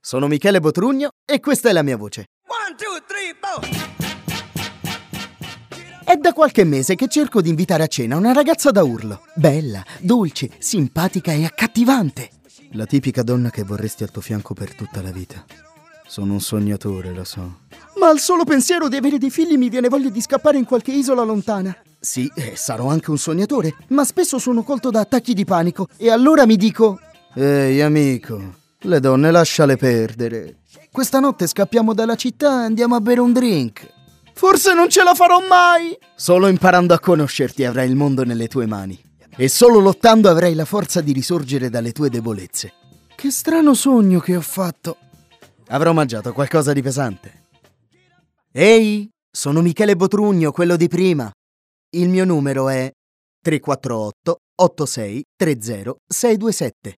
Sono Michele Botrugno e questa è la mia voce. 1, 2, 3, 4. È da qualche mese che cerco di invitare a cena una ragazza da urlo. Bella, dolce, simpatica e accattivante. La tipica donna che vorresti al tuo fianco per tutta la vita. Sono un sognatore, lo so. Ma al solo pensiero di avere dei figli mi viene voglia di scappare in qualche isola lontana. Sì, sarò anche un sognatore, ma spesso sono colto da attacchi di panico e allora mi dico: ehi amico, le donne lasciale perdere. Questa notte scappiamo dalla città e andiamo a bere un drink. Forse non ce la farò mai! Solo imparando a conoscerti avrai il mondo nelle tue mani. E solo lottando avrai la forza di risorgere dalle tue debolezze. Che strano sogno che ho fatto. Avrò mangiato qualcosa di pesante. Ehi, sono Michele Botrugno, quello di prima. Il mio numero è 348 86 30 627.